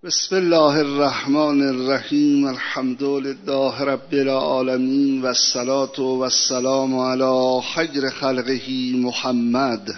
بسم الله الرحمن الرحیم. الحمد لله رب العالمین و الصلاة و السلام علی خیر خلقه محمد.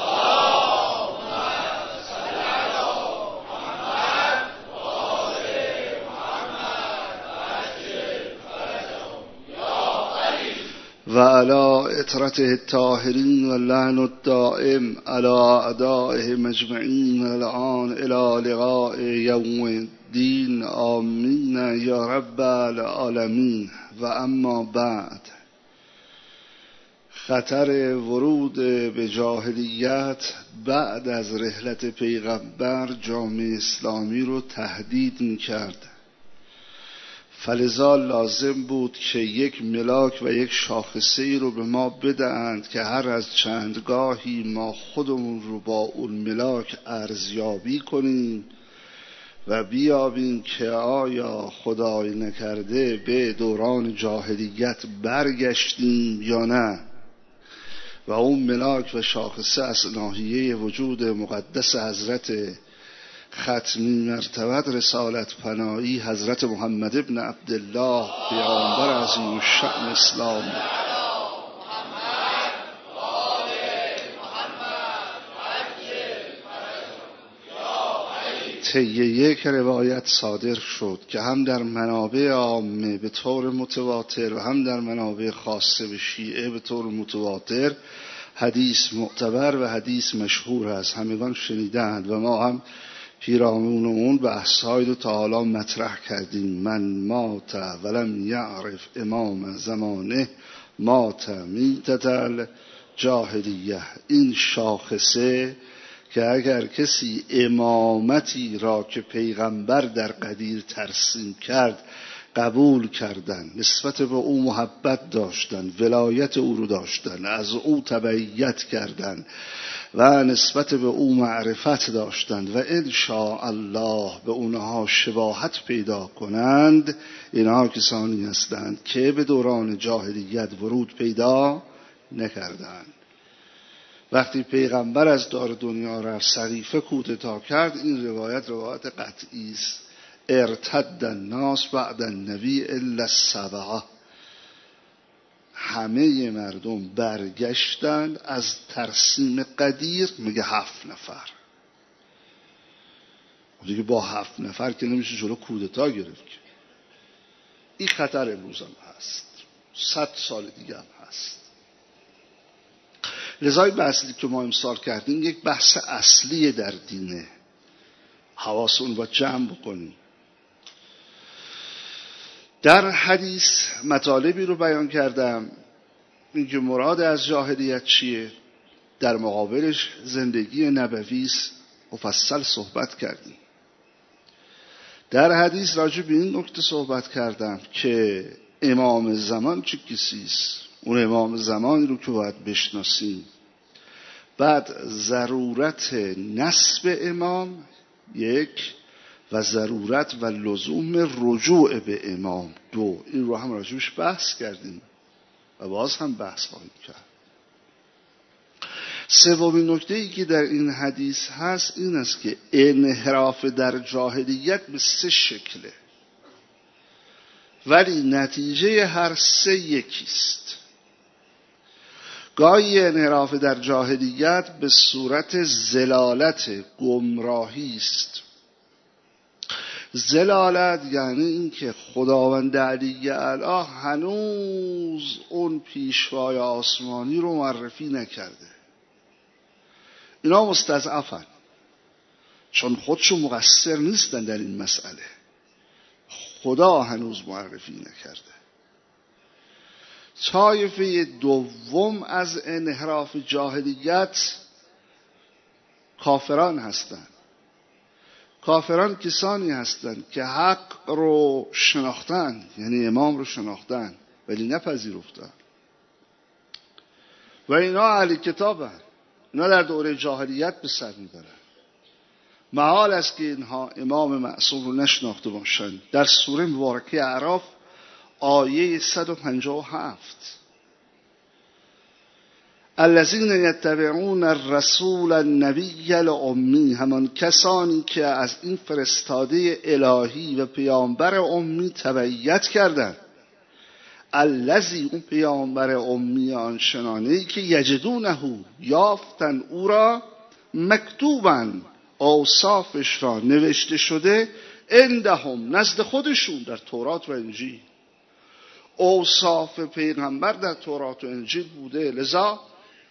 و علی اطرته الطاهرین و لعن الدائم علی اعدائه مجمعین الان الی لقاء یوم الدین. آمین یا رب العالمین. و اما بعد، خطر ورود به جاهلیت بعد از رحلت پیغمبر جامعه اسلامی رو تهدید می‌کرد. فلذا لازم بود که یک ملاک و یک شاخصه‌ای رو به ما بدهند که هر از چندگاهی ما خودمون رو با اون ملاک ارزیابی کنیم و بیابیم که آیا خدای نکرده به دوران جاهلیت برگشتیم یا نه. و اون ملاک و شاخصه از ناحیه وجود مقدس حضرت ختمی مرتبت رسالت پناهی حضرت محمد ابن عبدالله پیامبر عظیم الشأن اسلام طی یک روایت صادر شد که هم در منابع عامه به طور متواتر و هم در منابع خاصه به شیعه به طور متواتر حدیث معتبر و حدیث مشهور است، همگان شنیدند و ما هم پیرامون اون بحث‌های رو تا حالا مطرح کردیم. من مات ولم یعرف امام زمانه مات میتة الجاهلیه. این شاخصه که اگر کسی امامتی را که پیغمبر در قدیر ترسیم کرد قبول کردن، نسبت به او محبت داشتن، ولایت او رو داشتن، از او تبعیت کردن و نسبت به او معرفت داشتند و انشاءالله به اونها شباهت پیدا کنند، اینها کسانی هستند که به دوران جاهلیت ورود پیدا نکردند. وقتی پیغمبر از دار دنیا رفت، سقیفه کودتا کرد، این روایت قطعی است. ارتد الناس بعد النبی الا السبعه. همه مردم برگشتند از ترسیم قدیر، میگه 7 نفر. دیگه با 7 نفر که نمیشه جلو کودتا گرفت. این خطر امروز هم هست، 100 سال دیگه هم هست. لذا بحثی که ما امسال کردیم یک بحث اصلی در دینه، حواسون با جمع بکنیم. در حدیث مطالبی رو بیان کردم، اینکه مراد از جاهلیت چیه، در مقابلش زندگی نبوی است، مفصل صحبت کردیم. در حدیث راجع به این نکته صحبت کردم که امام زمان چه کسی است. اون امام زمانی رو که باید بشناسیم. بعد ضرورت نسب امام یک، و ضرورت و لزوم رجوع به امام دو. این رو هم راجعش بحث کردیم و باز هم بحث خواهیم کرد. سومین نکته‌ای که در این حدیث هست این است که انحراف در جاهلیت به 3 شکله، ولی نتیجه هر 3 یکیست. گاهی انحراف در جاهلیت به صورت ضلالت، گمراهی است. ضلالت یعنی این که خداوند علی اعلی هنوز اون پیشوای آسمانی رو معرفی نکرده. اینا مستضعفن، چون خودشون مقصر نیستن در این مسئله. خدا هنوز معرفی نکرده. طایفه دوم از انحراف جاهلیت کافران هستند. کافران کسانی هستند که حق رو شناختن، یعنی امام رو شناختن ولی نپذیرفتن، و اینا اهل کتابن. اینا در دوره جاهلیت به سر میبرن. محال است که اینها امام معصوم رو نشناخته باشند. در سوره مبارکه اعراف آیه 157 الذین یتبعون الرسول النبی الامی، همان کسانی که از این فرستاده الهی و پیامبر امی تبعیت کردند. الذی، اون پیامبر امی آنچنانه‌ای که یجدونه، یافتن او را، مکتوباً، اوصافش را نوشته شده، عندهم، نزد خودشون، در تورات و انجیل. اوصاف پیغمبر در تورات و انجیل بوده، لذا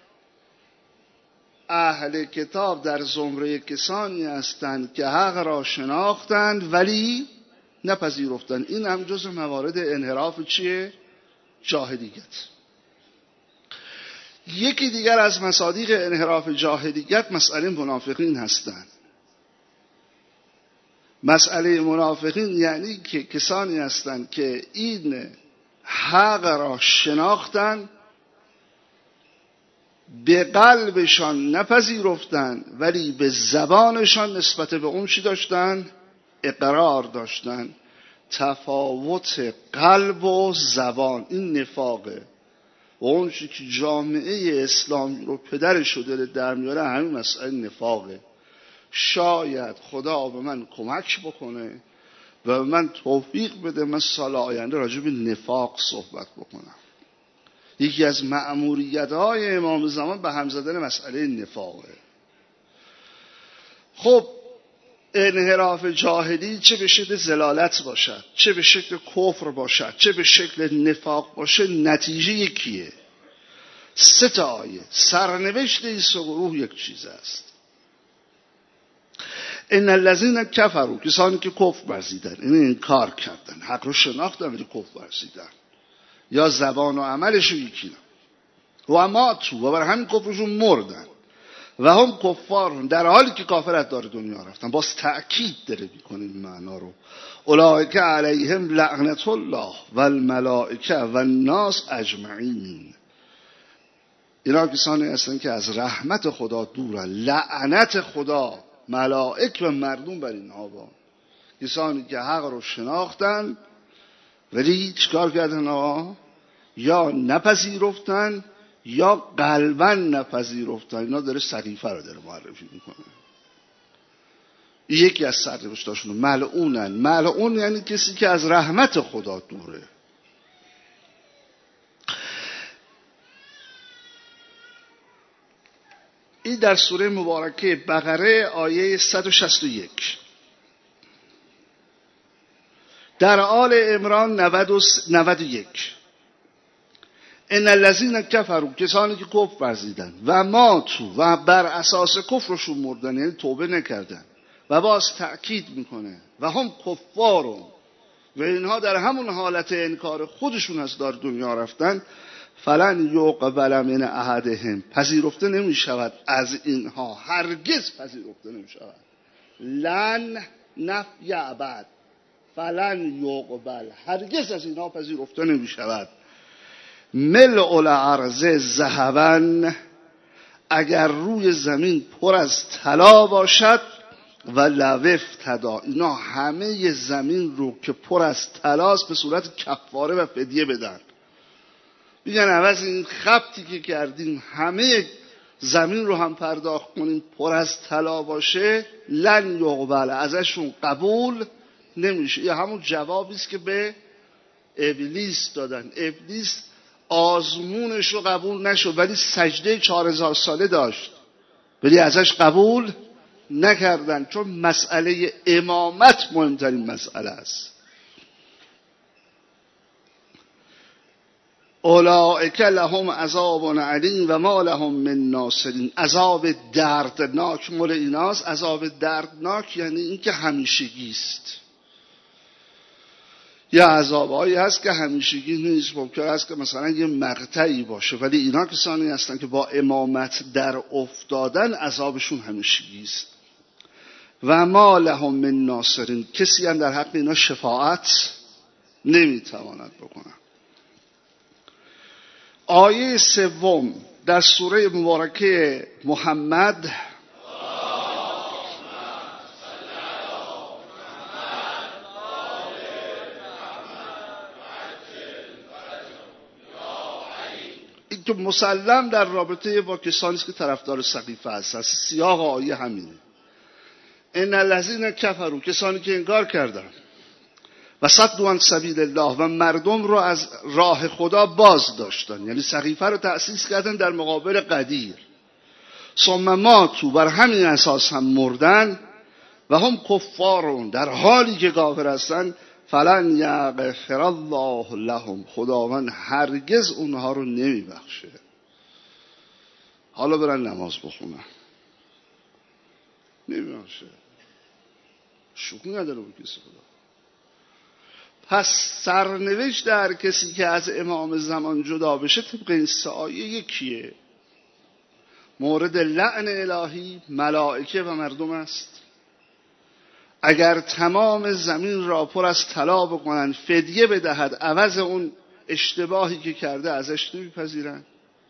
اهل کتاب در زمره کسانی هستند که حق را شناختند ولی نپذیرفتند. این هم جز موارد انحراف چیه؟ جاهلیت. یکی دیگر از مصادیق انحراف جاهلیت مسئله منافقین هستند. مسئله منافقین یعنی که کسانی هستند که این حق را شناختند، به قلبشان نپذیرفتند ولی به زبانشان نسبت به اون چی داشتن؟ اقرار داشتن. تفاوت قلب و زبان این نفاقه. و اون چی که جامعه اسلامی رو پدرش و دلت در میاره همین مسئله نفاقه. شاید خدا به من کمک بکنه و به من توفیق بده من سال آینده راجع به نفاق صحبت بکنم. یکی از مأموریت‌های امام زمان به هم زدن مسئله نفاقه. خب انحراف جاهلی چه به شکل ضلالت باشد، چه به شکل کفر باشد، چه به شکل نفاق باشه، نتیجه یکیه. 3 آیه سرنوشت این 3 گروه یک چیز است. ان الذین کفروا، کسانی که کفر ورزیدن، این انکار کردن، حق رو شناختن ولی کفر ورزیدن، یا زبان و عملش یکی نه، و ماتوا، و بر همین کفرشون مردن، و هم کفار، در حالی که کافر از دار دنیا رفتن. باز تأکید داره میکنه این معنا رو. اولئک علیهم لعنت الله و الملائکه و الناس اجمعین. اینا کسانی هستن که از رحمت خدا دورن، لعنت خدا، ملائک و مردم بر اینها با. کسانی که حق رو شناختن ولی چیکار کردن آقا؟ یا نپذیرفتن یا قلباً نپذیرفتن. اینا داره صحیفه رو داره معرفی میکنه. یکی از سرنوشتاشون ملعونن. ملعون یعنی کسی که از رحمت خدا دوره. این در سوره مبارکه بقره آیه 161. در آل عمران 91. ان الذین کفروا، کسانی که کفر ورزیدن، و ماتوا، و بر اساس کفرشون مردن، یعنی توبه نکردن. و باز تأکید میکنه و هم کفارون، و اینها در همون حالت انکار خودشون از دار دنیا رفتن. فلن یقبل من احدهم، پذیرفته نمی شود از اینها، هرگز پذیرفته نمی شود. لن نفی ابد، فلن یقبل، هرگز از اینها پذیرفته نمی شود. ملء الارض ذهبا، اگر روی زمین پر از طلا باشد، و لو افتدا، اینا همه زمین رو که پر از طلاست به صورت کفاره و فدیه بدن. میگن عوض این خبطی که کردیم همه زمین رو هم پرداخت کنیم پر از طلا باشه، لن یقبل، ازشون قبول نمیشه. یا همون جوابی است که به ابلیس دادن. ابلیس آزمونش رو قبول نشد ولی سجده 4000 ساله داشت ولی ازش قبول نکردن، چون مسئله امامت مهمترین مسئله است. اولئک لهم عذاب علیم و ما لهم من ناصرین. عذاب دردناک مال ایناست. عذاب دردناک یعنی این که همیشگی است. یه عذابهایی هست که همیشگی نیست، ممکن است که مثلا یه مقطعی باشه، ولی اینا کسانی هستن که با امامت در افتادن عذابشون همیشگی است. و ما لهم من ناصرین، کسی هم در حق اینا شفاعت نمیتواند بکنه. آیه 3 در سوره مبارکه محمد، این که مسلم در رابطه با کسانی است که طرفدار سقیفه هستند. سیاق آیه همینه. ان الذین کفروا، کسانی که انکار کردند، و صدوا عن سبیل الله، و مردم رو از راه خدا باز داشتن، یعنی سقیفه رو تأسیس کردن در مقابل قدیر. ثم ماتوا، بر همین اساس هم مردن، و هم کفارون، در حالی که کافر هستن. فلن یغفر الله لهم، خداوند هرگز اونها رو نمیبخشه. حالا برن نماز بخونن، نمیبخشه. شوخی نداره با کسی خدا. پس سرنوشت در کسی که از امام زمان جدا بشه طبق این سه آیه یکیه. مورد لعن الهی ملائکه و مردم است. اگر تمام زمین را پر از طلا بکنن، فدیه بدهد عوض اون اشتباهی که کرده، ازش نمیپذیرن.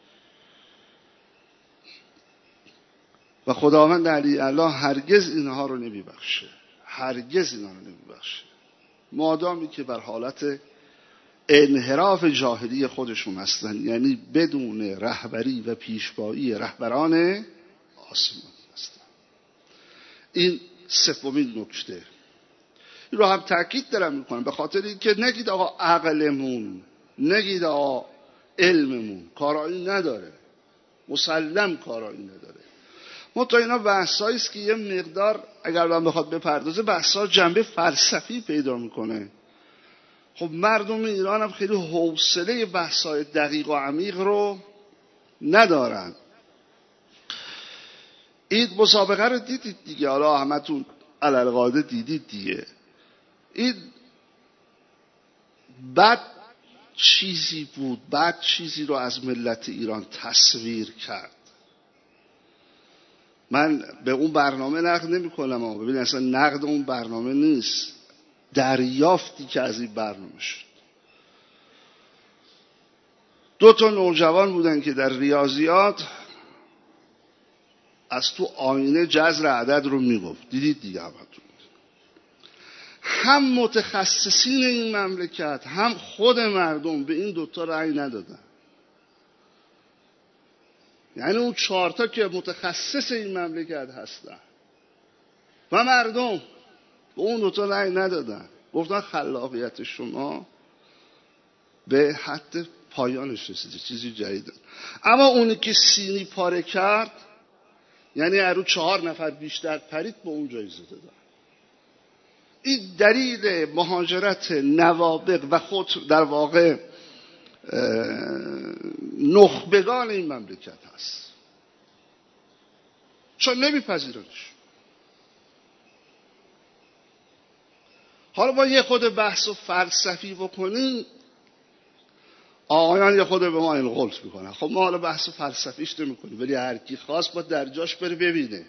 و خداوند علی الله هرگز اینها رو نمیبخشه، هرگز اینها رو نمیبخشه، مادامی که بر حالت انحراف جاهلی خودشون هستن، یعنی بدون رهبری و پیشوایی رهبران آسمان هستن. این سومین نکته. این رو هم تأکید دارم میکنم به خاطر اینکه نگید آقا عقلمون، نگید آقا علممون کارایی نداره، مسلم کارایی نداره. منتها اینا بحثایی است که یه مقدار اگر من بخواد بپردازه بحثا جنبه فلسفی پیدا میکنه. خب مردم ایران هم خیلی حوصله بحثای دقیق و عمیق رو ندارن. این مسابقه رو دیدید دیگه، حالا همتون علالقاعده دیدید دیگه. این بد چیزی بود، بد چیزی رو از ملت ایران تصویر کرد. من به اون برنامه نقد نمی کنم، اما ببین اصلا نقد اون برنامه نیست، دریافتی که از این برنامه شد. 2 نوجوان بودن که در ریاضیات از تو آینه جذر عدد رو میگفت، دیدید دیگه همتون. هم متخصصین این مملکت هم خود مردم به این 2 رأی ندادن. یعنی اون 4 که متخصص این مملکت هستن و مردم به اون 2 رأی ندادن، گفتن خلاقیت شما به حد پایانش رسیده، چیزی جدیده. اما اونی که سینی پاره کرد، یعنی از رو 4 نفر بیشتر پرید، به اون جایزه دادن. این دلیل مهاجرت نوابغ و خود در واقع نخبگان این مملکت هست، چون نمیپذیرنش. حالا با یه خود بحث و فلسفی بکنیم، آقایان یه خود به ما الغلط میکنن. خب ما حالا بحث و فلسفیش نمیکنیم، ولی هر کی خواست با در جاش بره ببینه.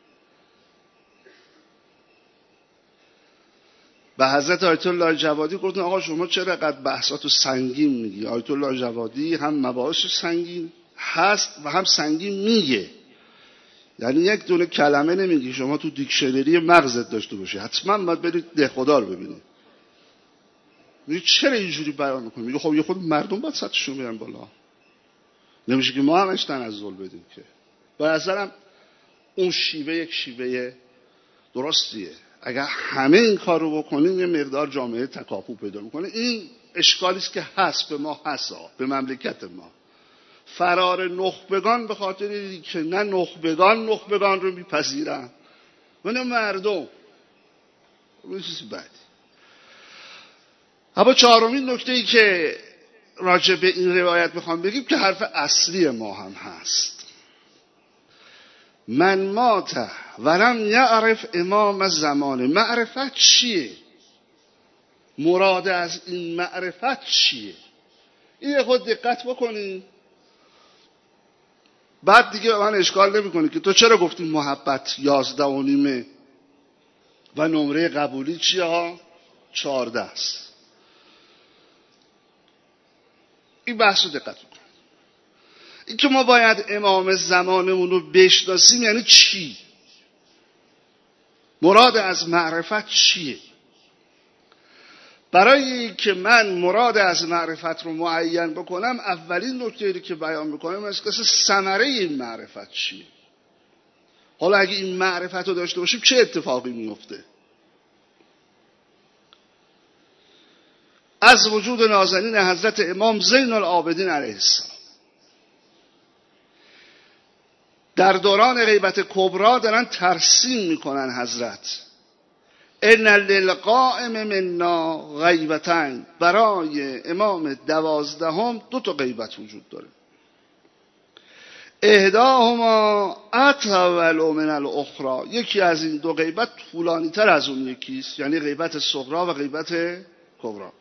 به حضرت آیت الله جوادی گفتن آقا شما چرا قد بحثاتو سنگین میگی؟ آیت الله جوادی هم مباحث سنگین هست و هم سنگین میگه. یعنی یک دونه کلمه نمیگی، شما تو دیکشنری مغزت داشته باشی، حتما باید برید ده خدا رو ببینید. میگه چرا اینجوری بیان میکنی؟ میگه خب یه خود مردم باید سطحشون بیان بالا، نمیشه که ما همش تنزل بدیم که. به نظرم اون شیوه یک شیوه درستیه. اگر همه این کار رو بکنیم یه مقدار جامعه تکاپو پیدا میکنه. این اشکالی است که هست، به ما هست، به مملکت ما. فرار نخبگان به خاطر اینکه نه نخبگان رو میپذیرن و نه مردم. این چیزی بعدی. اما 4مین نکته‌ای که راجع به این روایت میخوام بگیم که حرف اصلی ما هم هست. من مات ولم یعرف امام زمانه. معرفت چیه؟ مراد از این معرفت چیه؟ این خود دقت بکنید. بعد دیگه من اشکال نمی‌کنه که تو چرا گفتی محبت 11.5 و نمره قبولی چیه ها؟ 14 است. این بحث رو دقت بکن. این که ما باید امام زمانمون رو بشناسیم یعنی چی؟ مراد از معرفت چیه؟ برای که من مراد از معرفت رو معین بکنم، اولین نکته‌ای که بیان میکنم است که ثمره این معرفت چیه. حالا اگه این معرفت رو داشته باشیم چه اتفاقی میفته؟ از وجود نازنین حضرت امام زین العابدین علیه السلام در دوران غیبت کبرا دارن ترسیم میکنن حضرت ان للقائم منا غیبتین، برای امام 12 2 تا غیبت وجود داره. احداهما اطول من الاخرى، یکی از این 2 غیبت طولانی تر از اون یکیست، یعنی غیبت صغرا و غیبت کبرا.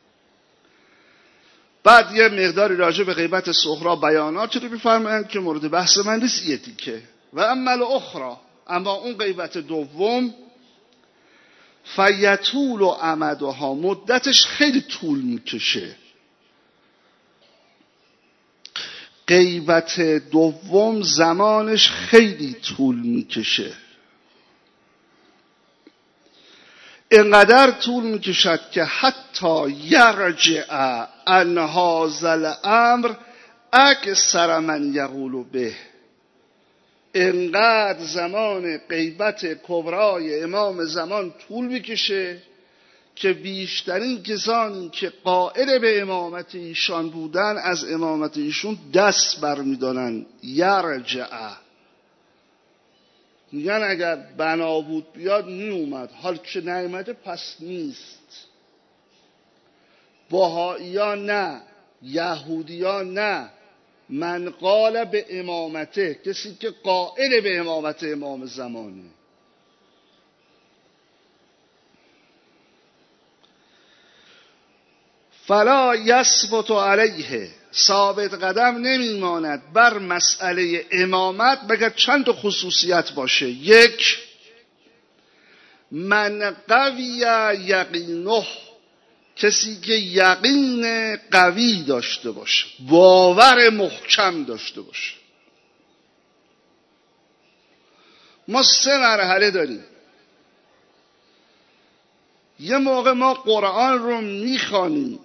بعد یه مقداری راجع به غیبت صغرا بیاناتی رو می‌فرمایند که مورد بحث من نیست یه تیکه. و اما الاخرى، اما اون غیبت دوم، فیطول و امدها، مدتش خیلی طول میکشه. غیبت دوم زمانش خیلی طول میکشه، اینقدر طول میکشد که حتی یرجع عن هذا الامر اکثر من یقول به، اینقدر زمان غیبت کبرای امام زمان طول میکشه که بیشترین کسانی که قائل به امامت ایشان بودن از امامت ایشون دست برمیدارن. یرجع، میگن اگر بنا بود بیاد میومد، حال که نیومده پس نیست. بهائیا نه، یهودیا نه، من قال به امامته، کسی که قائل به امامت امام زمانه. فلا یثبت علیه، ثابت قدم نمیماند بر مسئله امامت مگر چند تا خصوصیت باشه. 1، من قوی یقینه، کسی که یقین قوی داشته باشه، باور محکم داشته باشه. ما 3 مرحله داریم. یه موقع ما قرآن رو میخوانیم،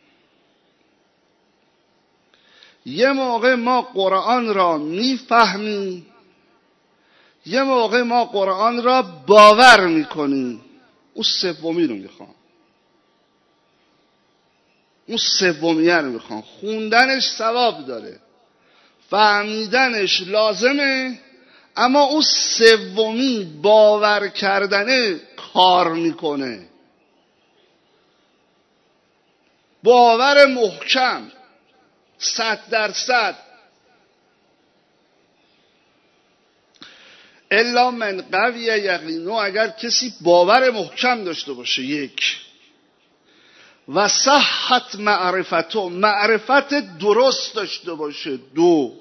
یه موقع ما قرآن را میفهمیم، یه موقع ما قرآن را باور میکنیم. اون سومی رو میخوام، اون سومیه رو میخوام. خوندنش ثواب داره، فهمیدنش لازمه، اما اون سومی باور کردنه کار میکنه. باور محکم 100%. الا من قوی یقینه، اگر کسی باور محکم داشته باشه. 1 و صحت معرفتو، معرفت درست داشته باشه. 2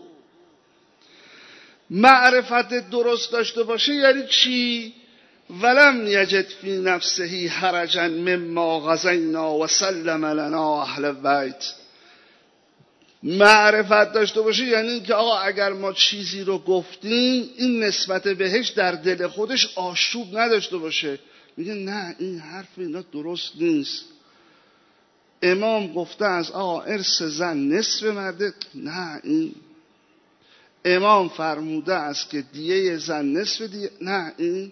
معرفت درست داشته باشه یعنی چی؟ ولم یجد فی نفسه حرجا مما غزینا و سلم لنا اهل بیت. معرفت داشته باشه یعنی که آقا اگر ما چیزی رو گفتیم این نسبت بهش در دل خودش آشوب نداشته باشه. میگه نه این حرف اینا درست نیست. امام گفته از آقا ارث زن نصف مرده، نه این امام فرموده است که دیه زن نصف دیه، نه این.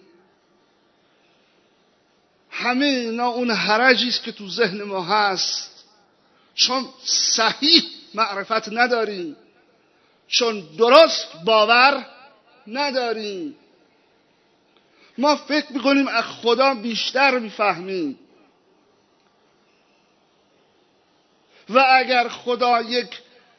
همه اینا اون حرجی است که تو ذهن ما هست، چون صحیح معرفت نداریم، چون درست باور نداریم. ما فکر میکنیم از خدا بیشتر میفهمیم و اگر خدا یک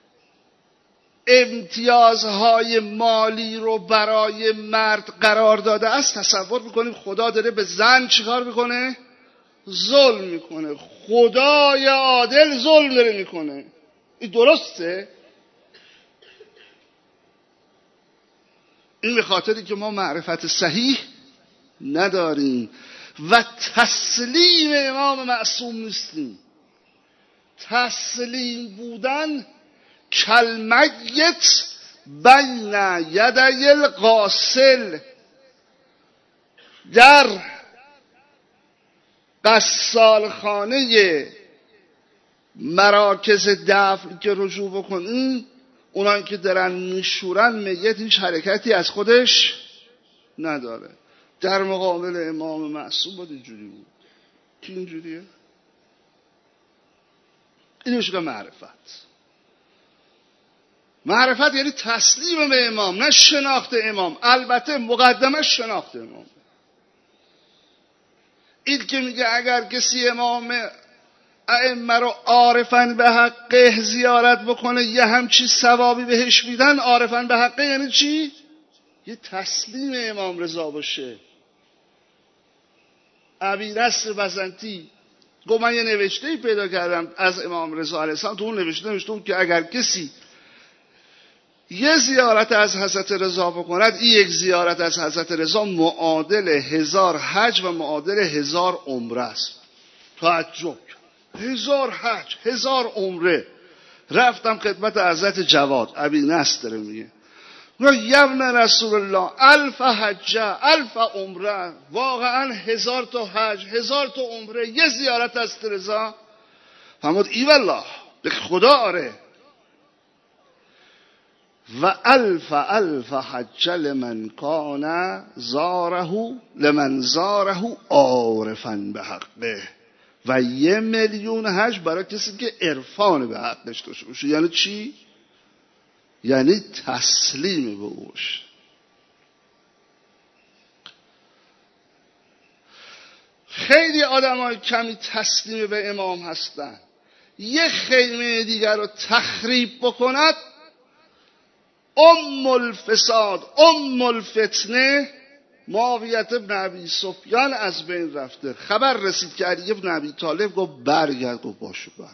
امتیازهای مالی رو برای مرد قرار داده است، تصور میکنیم خدا داره به زن چیکار میکنه؟ ظلم میکنه. خدای عادل ظلم داره میکنه. این درسته؟ این به خاطری که ما معرفت صحیح نداریم و تسلیم امام معصوم نیستیم. تسلیم بودن کالمیت بین یدی الغاسل، در قصالخانه مراکز دفن که رجوع بکنی، اونان که دارن میشورن میت هیچ حرکتی از خودش نداره. در مقابل امام معصوم باید اینجوری بود. کی اینجوریه؟ این میشه معرفت. معرفت یعنی تسلیم به امام، نه شناخت امام. البته مقدمه شناخت امام. این که میگه اگر کسی امام ائمه رو عارفن به حقه زیارت بکنه یه همچی ثوابی بهش میدن، عارفن به حقه یعنی چی؟ یه تسلیم امام رضا باشه. ابی نصر بزنتی گفت من یه نوشته‌ای پیدا کردم از امام رضا علیه السلام، تو اون نوشته بود که اگر کسی یه زیارت از حضرت رضا بکند، این یک زیارت از حضرت رضا معادل 1000 حج و معادل 1000 عمره است. تعجب 1000 حج 1000 عمره. رفتم خدمت حضرت جواد، ابی نصر داره میگه یبن رسول الله 1000 حجه 1000 عمره، واقعا 1000 تا حج 1000 تا عمره یه زیارت از رضا. فرمود ای والله، به خدا آره. و 1000 حج لمن کان زاره لمن زاره عارفا به حقه، و 1,000,000 حج برای کسی که عرفان به حقش داشته باشه. یعنی چی؟ یعنی تسلیم به اوش. خیلی آدمای کمی تسلیم به امام هستن. یه خیمه دیگر رو تخریب بکند، الفساد الفتنه معاویه بن ابی سفیان از بین رفته. خبر رسید که علی بن ابی طالب گفت برگرد، گفت باشو برگرد.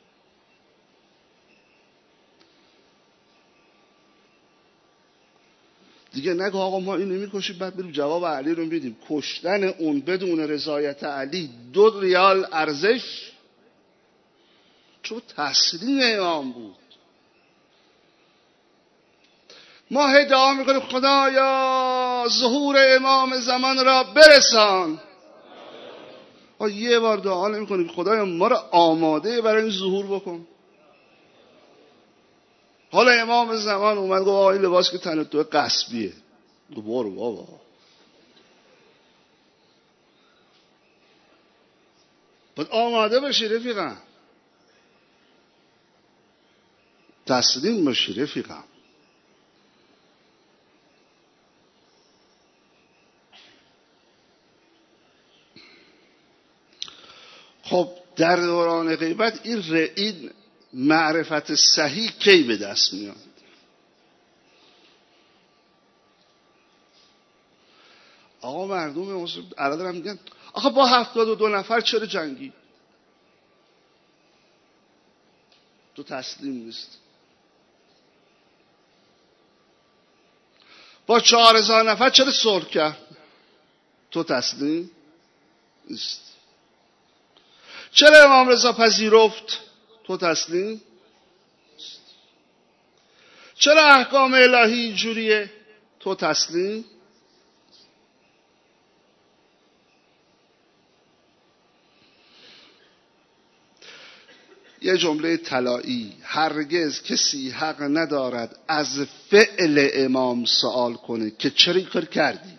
دیگه نگه آقا ما اینو میکشیم بعد بریم جواب علی رو میدیم. کشتن اون بدون رضایت علی 2 ریال ارزش، چون تسلیم امام بود. ما ادعا میکنیم خدایا ظهور امام زمان را برسان. یه بار دعا نمیکنیم خدایا ما را آماده برای این ظهور بکن. حالا امام زمان اومد گفت این لباس که تن تو قصبیه. گفت برو بابا. باید آماده باشی رفیقم، تسلیم باشی رفیقم. خب در دوران غیبت این معرفت صحیح کی به دست میاد؟ آقا مردم الان دارن میگن آقا با 72 نفر چرا جنگی؟ تو تسلیم نیست. با 4000 نفر چرا صلح کرد؟ تو تسلیم نیست. چرا امام رضا پذیرفت؟ تو تسلیم؟ چرا احکام الهی اینجوریه؟ تو تسلیم؟ یه جمله طلایی: هرگز کسی حق ندارد از فعل امام سوال کنه که چرا این کار کردی،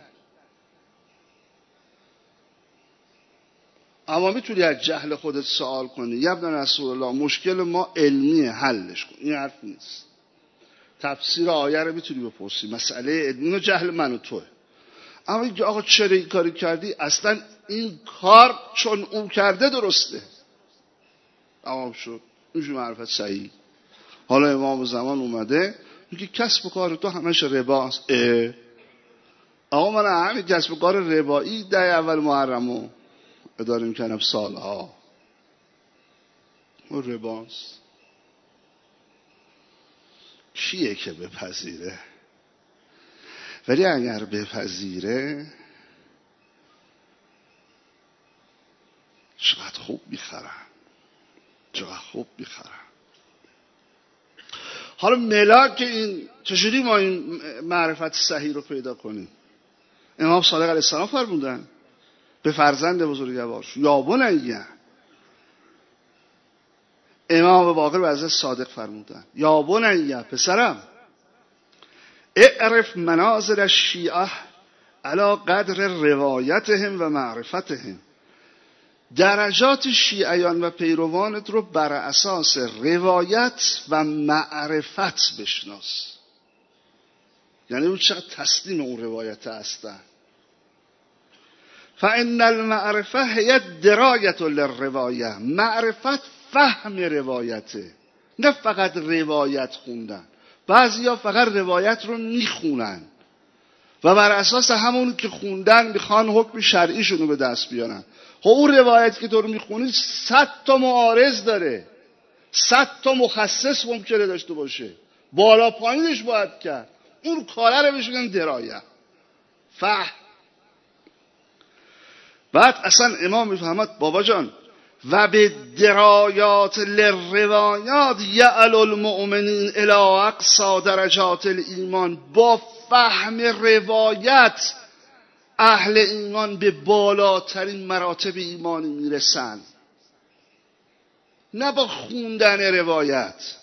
اما میتونی از جهل خودت سوال کنی. یبن رسول الله مشکل ما علمیه، حلش کن. این حرف نیست. تفسیر آیه رو میتونی بپرسی، مسئله علمی و جهل من و توه. اما اینکه آقا چرا این کاری کردی، اصلا این کار چون اون کرده درسته. تمام شد. اینجور معرفت صحیح. حالا امام زمان اومده میگه کسب و کار تو همش رباست. آقا من همین کسب و کار ربایی ده اول محرمو اداره میکنم سالها، اون رباست. کیه که بپذیره؟ ولی اگر بپذیره چقدر خوب میخرن، چقدر خوب میخرن. حالا ملاک این چجوری ما این معرفت صحیح رو پیدا کنیم؟ امام صادق علیه السلام فرمودن به فرزند بزرگوارش یا بنیه، امام باقر و حضرت صادق فرمودن یا بنیه پسرم، اعرف منازل الشیعه علی قدر روایتهم و معرفتهم، درجات شیعیان و پیروانت رو بر اساس روایت و معرفت بشناس. یعنی اون چقدر تسلیم اون روایت هستن. فان المعرفه هی درایت للروایه، معرفت فهم روایته، نه فقط روایت خوندن. بعضیا فقط روایت رو میخونن و بر اساس همون که خوندن میخوان حکم شرعیشون رو به دست بیارن. خب اون روایت که تو رو میخونی 100 تا معارض داره، 100 تا مخصص ممکنه داشته باشه، بالا پایینش باید کرد. اون کاره رو بهش میگن درایت، فهم. بعد اصلا امام میفهمد بابا جان و به درایات للروایات یعل المؤمنین الی اقصی درجات الایمان، با فهم روایت اهل ایمان به بالاترین مراتب ایمانی میرسن، نه با خوندن روایت.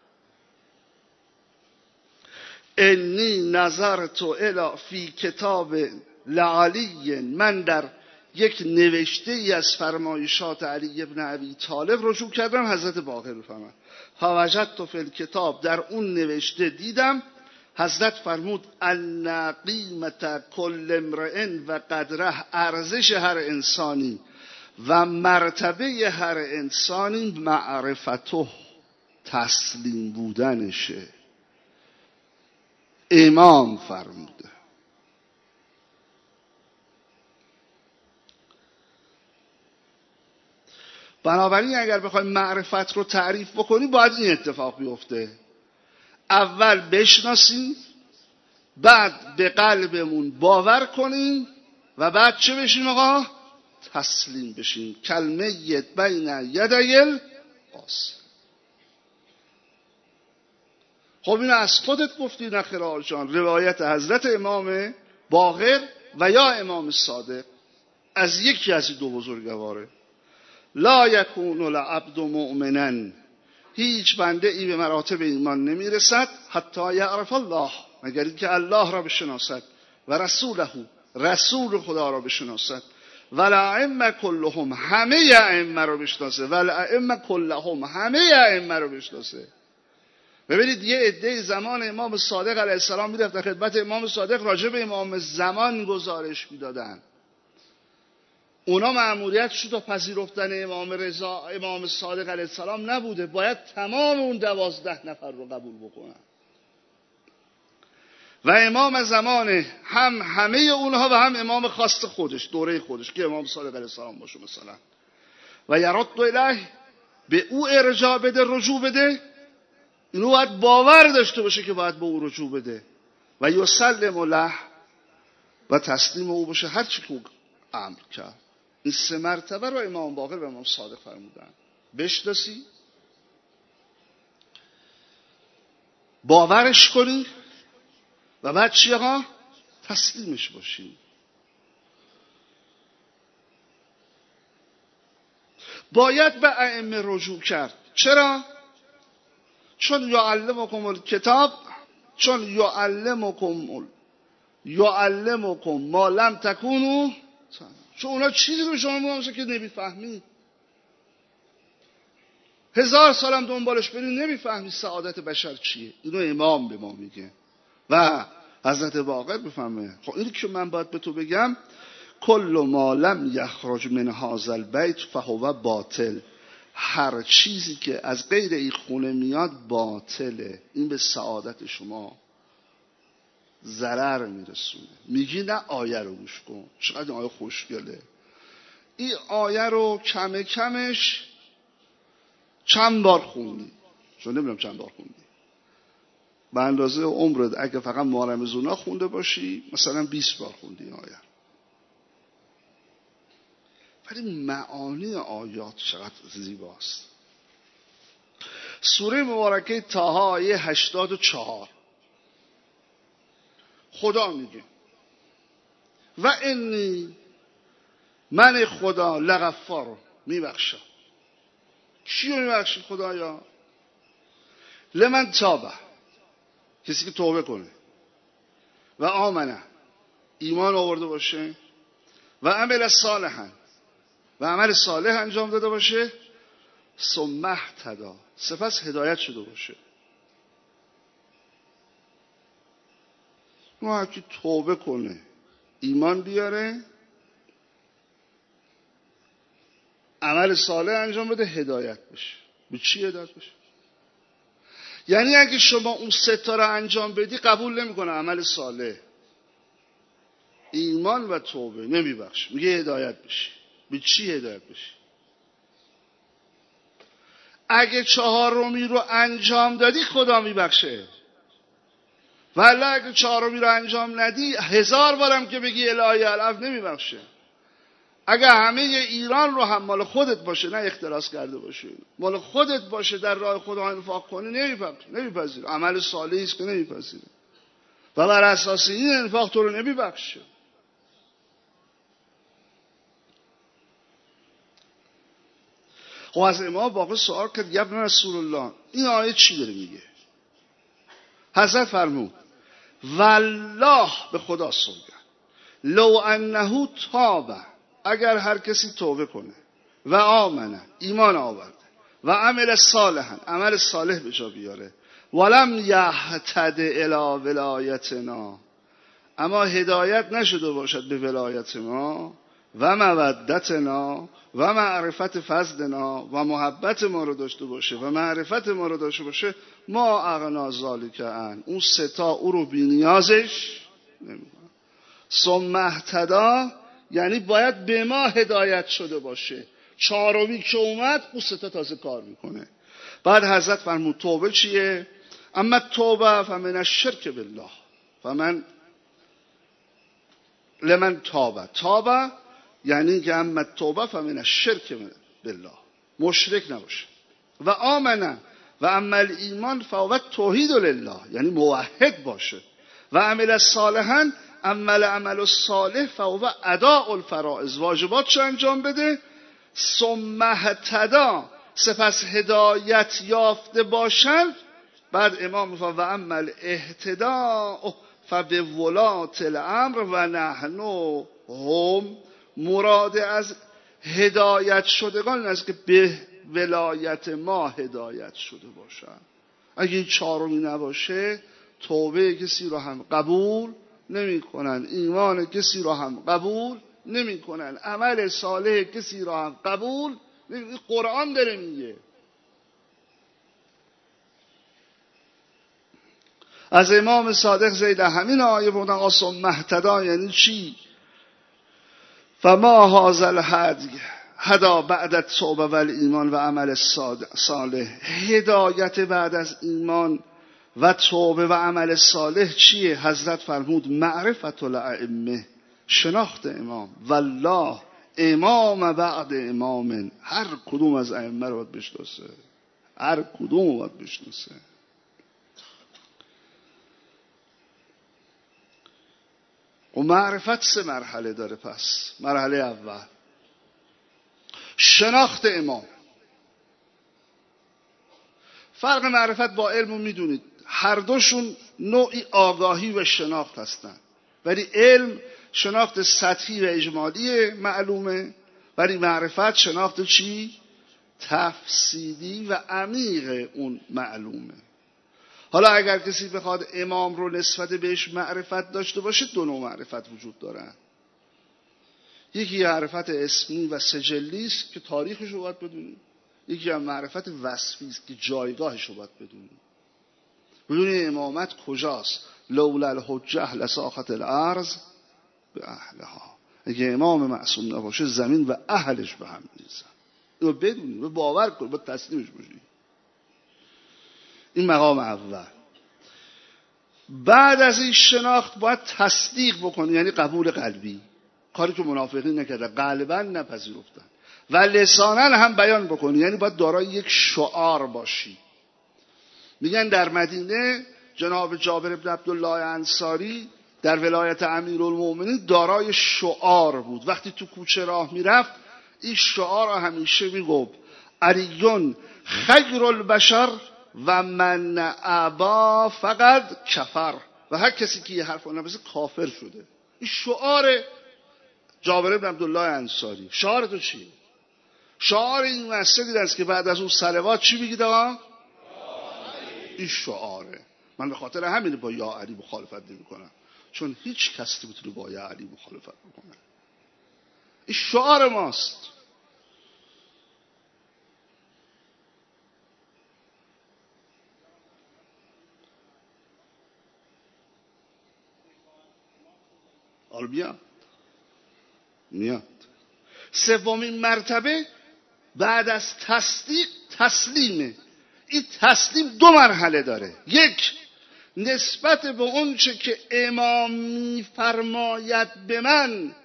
انی نظرت الی فی کتاب لعلی، من در یک نوشته ای از فرمایشات علی ابن ابی طالب رجوع کردم. حضرت باقر بفرمایند فوجدت فی الکتاب، در اون نوشته دیدم حضرت فرمود ان قیمت کل امرئ و قدره، ارزش هر انسانی و مرتبه هر انسانی معرفته، تسلیم بودنشه. امام فرموده. بنابراین اگر بخوایم معرفت رو تعریف بکنیم باید این اتفاق بیفته: اول بشناسیم، بعد به قلبمون باور کنیم و بعد چه بشیم آقا؟ تسلیم بشیم. کلمیت بین یدی القاص. خب اینو از خودت گفتی نخیر آقا جان، روایت حضرت امام باقر و یا امام صادق از یکی از این دو بزرگواره. لا یکون العبد مؤمنا، هیچ بنده ای به مراتب ایمان نمیرسد حتی یعرف الله، مگر اینکه الله را بشناسد و رسوله، رسول خدا را بشناسد، و الائمه کلهم، همه ائمه را بشناسه، و الائمه کلهم، همه ائمه را بشناسه. ببینید یه عده زمان امام صادق علیه السلام میرفتن خدمت امام صادق، راجع به امام زمان گزارش میدادن. اونا مأموریتشون تا پذیرفتن امام رضا، امام صادق علیه السلام نبوده، باید تمام اون 12 نفر رو قبول بکنن. و امام زمان هم همه اونها و هم امام خاص خودش، دوره خودش که امام صادق علیه السلام باشه مثلا، و یرد الیه، به او ارجاع بده، رجوع بده. اینو باید باور داشته باشه که باید به او رجوع بده و یسلم له، و تسلیم او باشه هر چی که امر کرد. این 3 مرتبه رو امام باقر و امام صادق فرمودن: بشناسی، باورش کنی و بعد چی آقا؟ تسلیمش باشی. باید به ائمه رجوع کرد. چرا؟ چون یعلمکم الکتاب، چون یعلمکم ما لم تکونوا، چون اونا چیزی به شما میگن که نمیفهمی. 1000 سالم دنبالش بریم نمیفهمی سعادت بشر چیه. اینو امام به ما میگه و حضرت باقر بفهمه. خب اینی که من باید به تو بگم: کل ما لم یخرج من هذا البیت فهو باطل، هر چیزی که از غیر این خونه میاد باطله. این به سعادت شما ضرر میرسونه. میگی نه آیه رو گوش کن، چقدر آیه خوشگله. این آیه رو کمه کمش چند بار خوندی؟ چون نمیدونم چند بار خوندی. به اندازه عمرت اگه فقط مارمزونا خونده باشی مثلا 20 بار خوندی این آیه. ولی معانی آیات چقدر زیباست. سوره مبارکه طه آیه 84 خدا میگه: و انی من خدا لغفار میبخشم. چی رو میبخشید خدایا؟ لمن تابه، کسی که توبه کنه، و آمنه، ایمان آورده باشه، و عمل صالحا، و عمل صالح انجام داده باشه، ثم اهتدی، سپس هدایت شده باشه. ما هر کی توبه کنه، ایمان بیاره، عمل صالح انجام بده، هدایت بشه. به چی هدایت بشه؟ یعنی اگه شما اون سه تا رو انجام بدی قبول نمیکنه عمل صالح، ایمان و توبه، نمیبخشه، میگه هدایت بشه. به چی هدایت بشه؟ اگه چهارمی رو انجام دادی خدا میبخشه، ولی اگه چهارمی رو انجام ندی 1000 بارم که بگی الهی العفو نمیبخشه. اگه همه ایران رو هم مال خودت باشه، نه اختلاس کرده باشه، مال خودت باشه، در راه خدا انفاق کنی، نمیپذیره. عمل صالحی است که نمیپذیره و بر اساس این انفاق تو رو نمیبخشه. خب از امام باقر سوال کرد ابن رسول الله این آیه چی داره میگه؟ حضرت فرمود والله، به خدا سوگند، لو انه تاب، اگر هر کسی توبه کنه، و آمنه، ایمان آورده، و عمل صالحا، عمل صالح به جا بیاره، ولم یهتد الی ولایتنا، اما هدایت نشده باشد به ولایت ما، و مودتنا، و معرفت فضلنا، و محبت ما رو داشته باشه و معرفت ما رو داشته باشه، ما اغنا ذالک عن، اون سه تا او رو بی نیازش نمیکنه. ثم اهتدی یعنی باید به ما هدایت شده باشه. چهارمی که اومد اون سه تا تازه کار میکنه. بعد حضرت فرمود توبه چیه؟ اما توبه فمن الشرک بالله، فمن لمن تابه یعنی که اما توبه فمن الشرک بالله، مشرک نباشه، و آمنه، و عمل ایمان فهو توحید لله، یعنی موحد باشه، و عمل صالحا، عمل صالح فهو اداء الفرائض، واجباتش انجام بده، ثم اهتدی، سپس هدایت یافته باشند. بعد امام میفرماید و عمل اهتداء فبولات الامر و نحن هم، مراد از هدایت شدگان است که به ولایت ما هدایت شده باشند. اگه این چهارمی نباشه توبه کسی رو هم قبول نمی کنن، ایمان کسی رو هم قبول نمی کنن، عمل صالح کسی رو هم قبول نمی. قرآن داره میگه. از امام صادق زید همین آیه بودن قاسم مهتدا یعنی چی؟ فما هذا الهدی هدا بعد التوبه و ایمان و عمل صالح، هدایت بعد از ایمان و توبه و عمل صالح چیه؟ حضرت فرمود معرفت الائمه، شناخت امام، والله امام بعد امام، هر کدوم از ائمه رو باید بشناسه، هر کدوم رو باید بشناسه. و معرفت 3 مرحله داره. پس مرحله اول شناخت امام. فرق معرفت با علم رو میدونید، هر دوشون نوعی آگاهی و شناخت هستن، ولی علم شناخت سطحی و اجمالی معلومه، ولی معرفت شناخت چی؟ تفصیلی و عمیق اون معلومه. حالا اگر کسی بخواد امام رو نسبت بهش معرفت داشته باشه، 2 نوع معرفت وجود دارن. یکی معرفت اسمی و سجلی است که تاریخش رو باید بدونی، یکی هم معرفت وصفی است که جایگاهش رو باید بدونی. بدونی امامت کجاست. لولا الحجه لساخت الارض به اهلها، اگه امام معصوم نباشه زمین و اهلش به هم میریزن. اینو بدونی و باور کن، باید تسلیمش باشی. این مقام اول. بعد از این شناخت باید تصدیق بکنی، یعنی قبول قلبی، کاری که منافقین نکردن، قلبا نپذیرفتن، و لسانا هم بیان بکنی، یعنی باید دارای یک شعار باشی. میگن در مدینه جناب جابر بن عبدالله انصاری در ولایت امیرالمومنین دارای شعار بود. وقتی تو کوچه راه میرفت این شعار رو همیشه میگفت: علیون خیر البشر و من ابا فقط کفر. و هر کسی که یه حرف نبزه کافر شده. این شعار جابر بن عبدالله انصاری. شعار تو چیه؟ شعار این مسجدی است که بعد از اون صلوات چی میگید آقا؟ این شعاره. من به خاطر همین با یا علی مخالفت نمی‌کنم، چون هیچ کسی نمیتونه با یا علی مخالفت بکنه. این شعار ماست. آل میاد. سومین مرتبه بعد از تصدیق تسلیمه. این تسلیم دو مرحله داره. یک، نسبت به اون چه که امام میفرماید به من،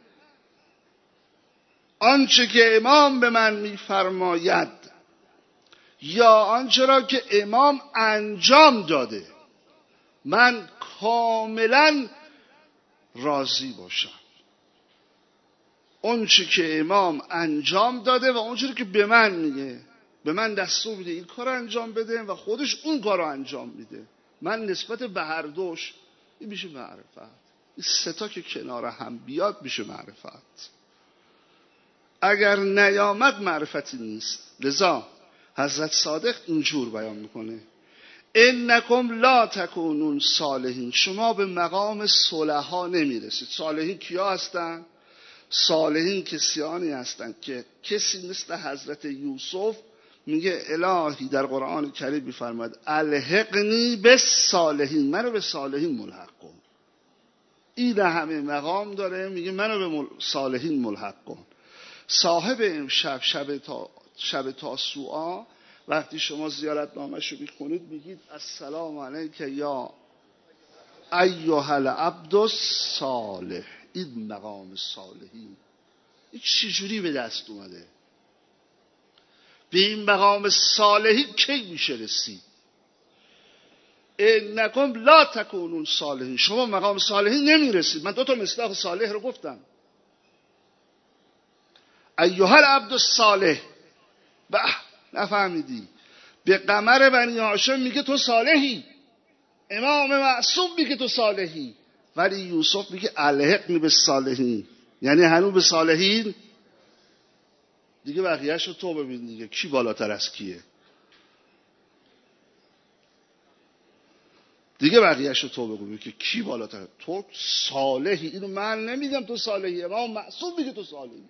آنچه که امام به من میفرماید یا آنچه را که امام انجام داده من کاملا راضی باشم. اون چه که امام انجام داده و اون چه که به من میگه، به من دستور میده این کار انجام بده و خودش اون کار رو انجام میده. من نسبت به هر دوش این میشه معرفت. این سه تا که کنار هم بیاد میشه معرفت. اگر نیامد معرفتی نیست. لذا حضرت صادق اینجور بیان میکنه: انکم لا تکونون صالحین. شما به مقام صلحا نمیرسید. صالحین کیا هستن؟ صالحین کسانی هستند که کسی مثل حضرت یوسف میگه الهی در قرآن کریم میفرماید الحقنی بالصالحین، منو به صالحین ملحق کن. این همه مقام داره، میگه منو به صالحین ملحق کن. صاحب امشب شب تاسوعا وقتی شما زیارت نامش رو میخونید میگید السلام علیک یا ایها العبد الصالح. این مقام صالحین این چجوری به دست اومده؟ به این مقام صالحین کی میشه رسید؟ انکم لا تکونون صالحین. شما مقام صالحین نمیرسید. من دو تا مصداق صالح رو گفتم. ایها العبد الصالح. نفهمیدی؟ به قمر بنی هاشم میگه تو صالحی، امام معصوم میگه تو صالحی، ولی یوسف میگه الحقنی بالصالحین، یعنی هنوز به صالحین. دیگه بقیه‌اش رو تو ببین دیگه، کی بالاتر از کیه دیگه. بقیه‌اش رو تو بگو که کی بالاتر. تو صالحی، اینو من نمیگم تو صالحی، امام معصوم میگه تو صالحی.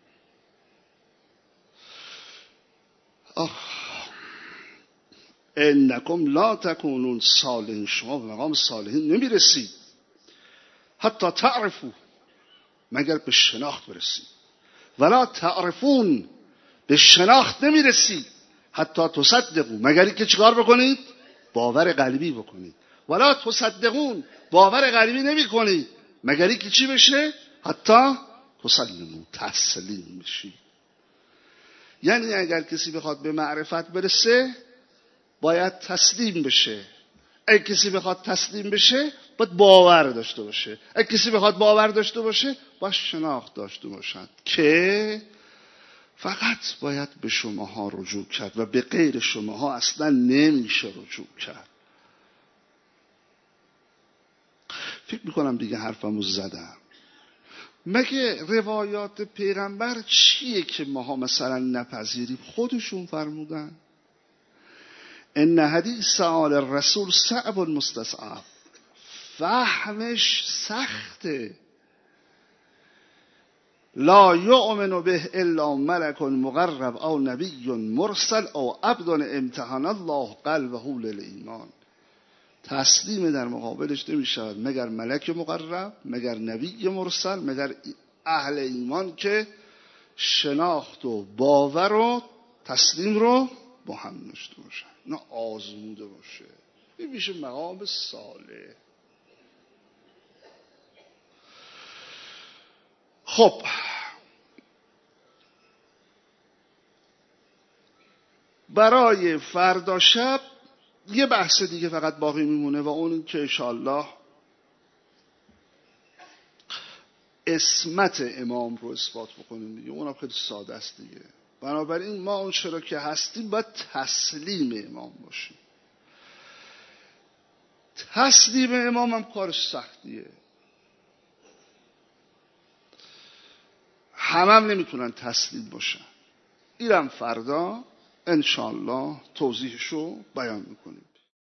انکم لا تکونون صالحین. شما به مقام صالحین نمیرسید. حتی تعرفو، مگر به شناخت برسید. ولا تعرفون، به شناخت نمیرسید. حتی تصدقون، مگر اینکه چیکار بکنید؟ باور قلبی بکنید. ولا تصدقون، باور قلبی نمی کنید مگر اینکه چی بشه؟ حتی تسلمون، تسلیم بشید. یعنی اگر کسی بخواد به معرفت برسه باید تسلیم بشه. اگه کسی بخواد تسلیم بشه باید باور داشته باشه. اگه کسی بخواد باور داشته باشه باید شناخت داشته باشد که فقط باید به شماها رجوع کرد و به غیر شماها اصلا نمیشه رجوع کرد. فکر میکنم دیگه حرفمو زدم. مگه روایات پیغمبر چیه که ماها مثلا نپذیریم؟ خودشون فرمودن ان حدیث آل الرسول صعب مستصعب. فهمش سخته. لا یؤمن به الا ملک مقرب او نبی مرسل او عبد امتحن الله قلبه للایمان. تسلیم در مقابلش نمیشود مگر ملک مقرب، مگر نبی مرسل، مگر اهل ایمان که شناخت و باور و تسلیم رو با هم داشته باشن، نه آزموده باشه. این میشه مقام صالح. خب برای فردا شب یه بحث دیگه فقط باقی میمونه و اون که انشاءالله اسمت امام رو اثبات بکنیم دیگه. اونم خیلی ساده است دیگه. بنابراین ما اون چرا که هستیم باید تسلیم امام باشیم. تسلیم امام هم کارش سختیه، همم نمیتونن تسلیم باشن. اینم فردا انشالله توضیحشو بیان میکنیم.